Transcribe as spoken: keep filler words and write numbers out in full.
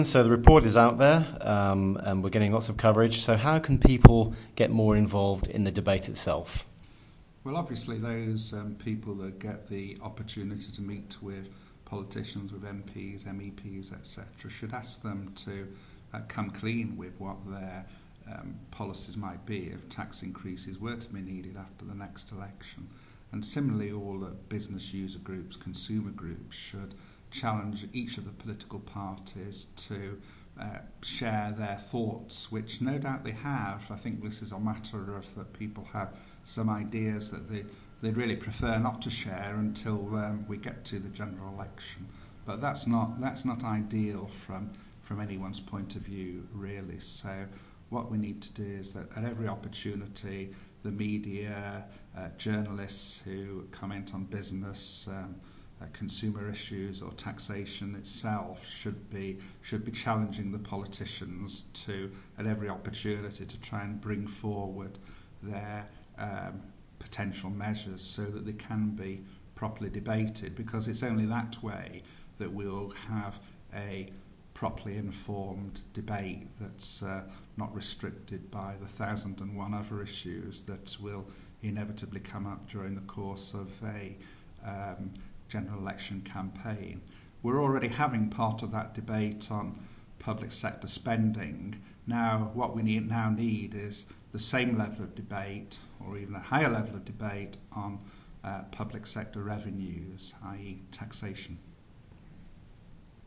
So the report is out there, um, and we're getting lots of coverage. So how can people get more involved in the debate itself? Well, obviously those um, people that get the opportunity to meet with politicians, with M Ps, M E Ps, et cetera, should ask them to uh, come clean with what their um, policies might be if tax increases were to be needed after the next election. And similarly, all the business user groups, consumer groups should challenge each of the political parties to uh, share their thoughts, which no doubt they have. I think this is a matter of that people have some ideas that they, they'd really prefer not to share until um, we get to the general election. But that's not, that's not ideal from, from anyone's point of view, really. So what we need to do is that at every opportunity, the media, uh, journalists who comment on business, um, Uh, consumer issues or taxation itself should be should be challenging the politicians to at every opportunity to try and bring forward their um, potential measures so that they can be properly debated, because it's only that way that we'll have a properly informed debate that's uh, not restricted by the thousand and one other issues that will inevitably come up during the course of a um, general election campaign. We're already having part of that debate on public sector spending. Now, what we need, now need is the same level of debate, or even a higher level of debate, on uh, public sector revenues, that is taxation.